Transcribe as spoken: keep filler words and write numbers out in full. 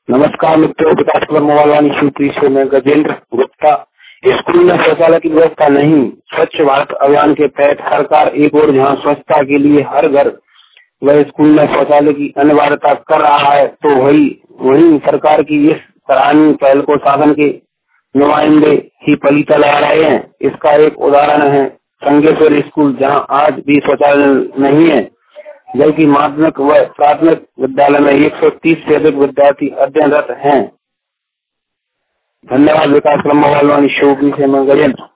नमस्कार मित्रों, विकास club mobile Shivpuri से मैं गजेंद्र गुप्ता। स्कूल में शौचालय की व्यवस्था नहीं। स्वच्छ भारत अभियान के तहत सरकार एक और जहां स्वच्छता के लिए हर घर व स्कूल में शौचालय की अनिवार्यता कर रहा है, तो वही वही सरकार की इस सराहनीय पहल को शासन के नुमाइंदे ही पलीता लगा रहे हैं। इसका एक उदाहरण है संगेश्वर स्कूल, जहां आज भी शौचालय नहीं है, जबकि माध्यमिक व प्राथमिक विद्यालय में एक सौ तीस से अधिक विद्यार्थी अध्ययनरत हैं। धन्यवाद। विकास क्लब मोबाइल शिवपुरी से मैं गजेंद्र।